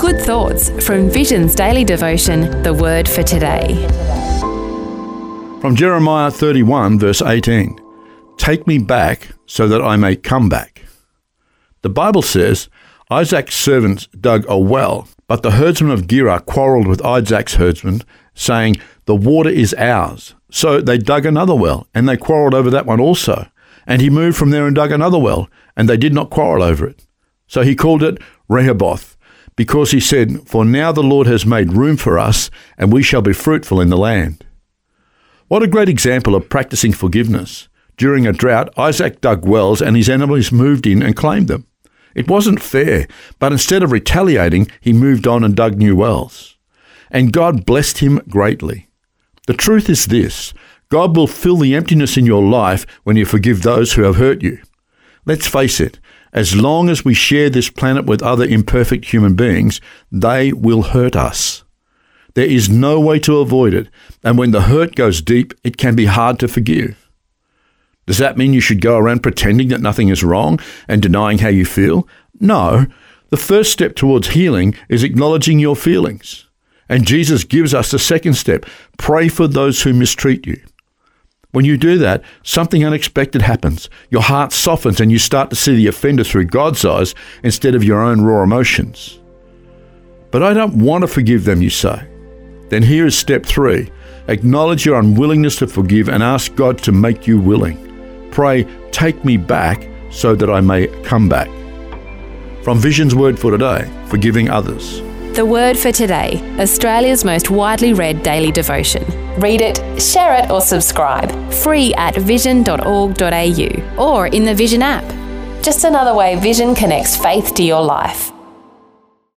Good thoughts from Vision's daily devotion, The Word for Today. From Jeremiah 31, verse 18. Take me back so that I may come back. The Bible says, Isaac's servants dug a well, but the herdsmen of Gerar quarrelled with Isaac's herdsmen, saying, the water is ours. So they dug another well, and they quarrelled over that one also. And he moved from there and dug another well, and they did not quarrel over it. So he called it Rehoboth, because he said, for now the Lord has made room for us, and we shall be fruitful in the land. What a great example of practicing forgiveness. During a drought, Isaac dug wells, and his enemies moved in and claimed them. It wasn't fair, but instead of retaliating, he moved on and dug new wells. And God blessed him greatly. The truth is this, God will fill the emptiness in your life when you forgive those who have hurt you. Let's face it, as long as we share this planet with other imperfect human beings, they will hurt us. There is no way to avoid it, and when the hurt goes deep, it can be hard to forgive. Does that mean you should go around pretending that nothing is wrong and denying how you feel? No. The first step towards healing is acknowledging your feelings. And Jesus gives us the second step. Pray for those who mistreat you. When you do that, something unexpected happens. Your heart softens and you start to see the offender through God's eyes instead of your own raw emotions. But I don't want to forgive them, you say. Then here is step 3. Acknowledge your unwillingness to forgive and ask God to make you willing. Pray, take me back so that I may come back. From Vision's Word for Today, forgiving others. The Word for Today, Australia's most widely read daily devotion. Read it, share it or subscribe. Free at vision.org.au or in the Vision app. Just another way Vision connects faith to your life.